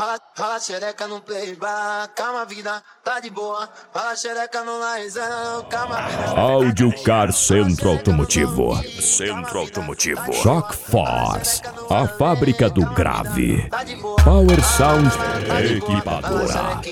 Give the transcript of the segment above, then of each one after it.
Rala xereca no play bar, calma vida, tá de boa. Rala xereca no laizão, calma vida. Audiocar Centro Automotivo. Centro Automotivo. Shock Force, a fábrica do grave. Power Sound Equipadora.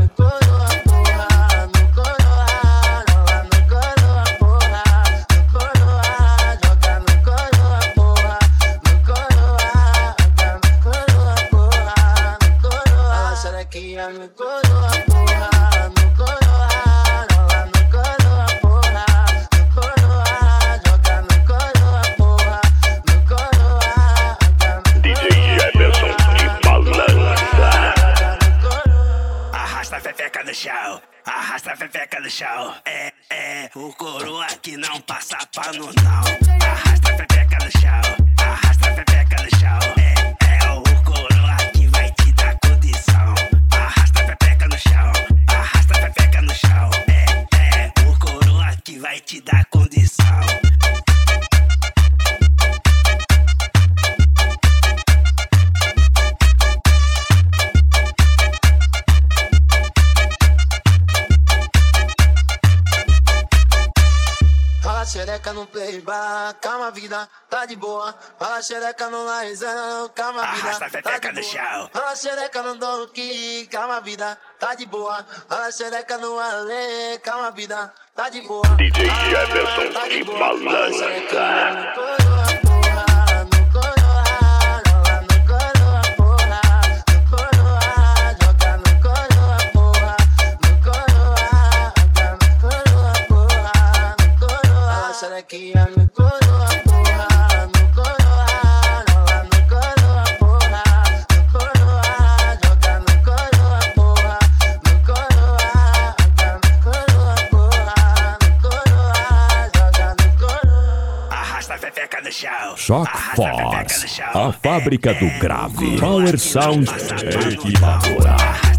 No chão, arrasta a pepeca no chão. O coroa que não passa pano não. Arrasta a pepeca no chão, arrasta a pepeca no chão. O coroa que vai te dar condição. Arrasta a pepeca no chão, arrasta a pepeca no chão. O coroa que vai te dar condição. Xereca no play bar, calma vida, tá de boa. Fala xereca no laizão, calma vida, arrasta a pepeca no chão. Fala xereca no donkey, calma vida, tá de boa. Fala xereca no ale, calma vida, tá de boa. DJ Jefferson de Malança. Shock Force, a fábrica do grave. Power Sound Equipadora.